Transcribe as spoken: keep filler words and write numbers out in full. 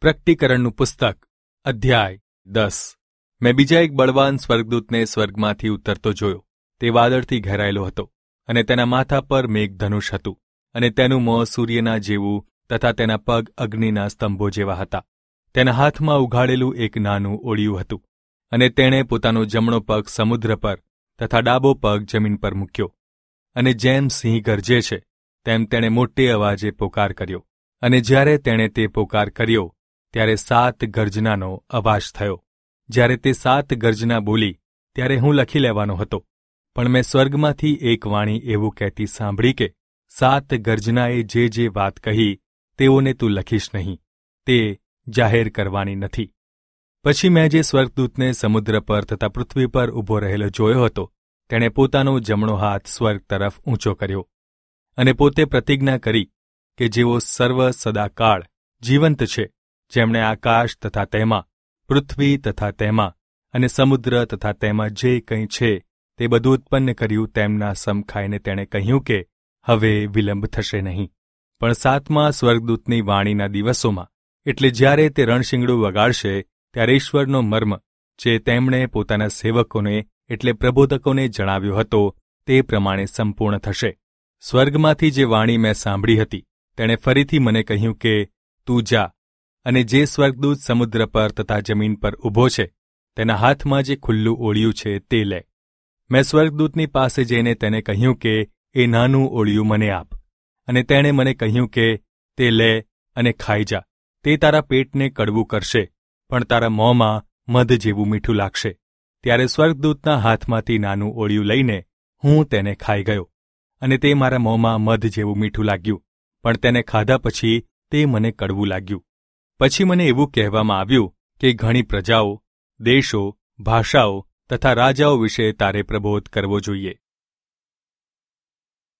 પ્રકટીકરણનું પુસ્તક અધ્યાય દસ. મેં બીજા એક બળવાન સ્વર્ગદૂતને સ્વર્ગમાંથી ઉતરતો જોયો. તે વાદળથી ઘેરાયેલો હતો અને તેના માથા પર મેઘધનુષ હતું, અને તેનું મોં સૂર્યના જેવું તથા તેના પગ અગ્નિના સ્તંભો જેવા હતા. તેના હાથમાં ઉઘાડેલું એક નાનું ઓળિયું હતું, અને તેણે પોતાનો જમણો પગ સમુદ્ર પર તથા ડાબો પગ જમીન પર મૂક્યો. અને જેમ સિંહ ગરજે છે તેમ તેણે મોટે અવાજે પોકાર કર્યો. અને જ્યારે તેણે તે પોકાર કર્યો ત્યારે સાત ગર્જનાનો અવાજ થયો. જ્યારે તે સાત ગર્જના બોલી ત્યારે હું લખી લેવાનો હતો, પણ મેં સ્વર્ગમાંથી એક વાણી એવું કહેતી સાંભળી કે સાત ગર્જનાએ જે જે વાત કહી તેઓને તું લખીશ નહીં, તે જાહેર કરવાની નથી. પછી મેં જે સ્વર્ગદૂતને સમુદ્ર પર તથા પૃથ્વી પર ઊભો રહેલો જોયો હતો, તેણે પોતાનો જમણો હાથ સ્વર્ગ તરફ ઊંચો કર્યો અને પોતે પ્રતિજ્ઞા કરી કે જેઓ સર્વ સદાકાળ જીવંત છે, જેમણે આકાશ તથા તેમાં, પૃથ્વી તથા તેમાં અને સમુદ્ર તથા તેમાં જે કંઈ છે તે બધું ઉત્પન્ન કર્યું, તેમના સમ ખાઈને તેણે કહ્યું કે હવે વિલંબ થશે નહીં. પણ સાતમા સ્વર્ગદૂતની વાણીના દિવસોમાં, એટલે જ્યારે તે રણશીંગડું વગાડશે, ત્યારે ઈશ્વરનો મર્મ જે તેમણે પોતાના સેવકોને એટલે પ્રબોધકોને જણાવ્યો હતો તે પ્રમાણે સંપૂર્ણ થશે. સ્વર્ગમાંથી જે વાણી મેં સાંભળી હતી તેણે ફરીથી મને કહ્યું કે તું જા, અને જે સ્વર્ગદૂત સમુદ્ર પર તથા જમીન પર ઊભો છે તેના હાથમાં જે ખુલ્લું ઓળિયું છે તે લે. મેં સ્વર્ગદૂતની પાસે જઈને તેને કહ્યું કે એ નાનું ઓળિયું મને આપ, અને તેણે મને કહ્યું કે તે લે અને ખાઈ જા. તે તારા પેટને કડવું કરશે, પણ તારા મોંમાં મધ જેવું મીઠું લાગશે. ત્યારે સ્વર્ગદૂતના હાથમાંથી નાનું ઓળિયું લઈને હું તેને ખાઈ ગયો, અને તે મારા મોંમાં મધ જેવું મીઠું લાગ્યું, પણ તેને ખાધા પછી તે મને કડવું લાગ્યું. પછી મને એવું કહેવામાં આવ્યું કે ઘણી પ્રજાઓ, દેશો, ભાષાઓ તથા રાજાઓ વિશે તારે પ્રબોધ કરવો જોઈએ.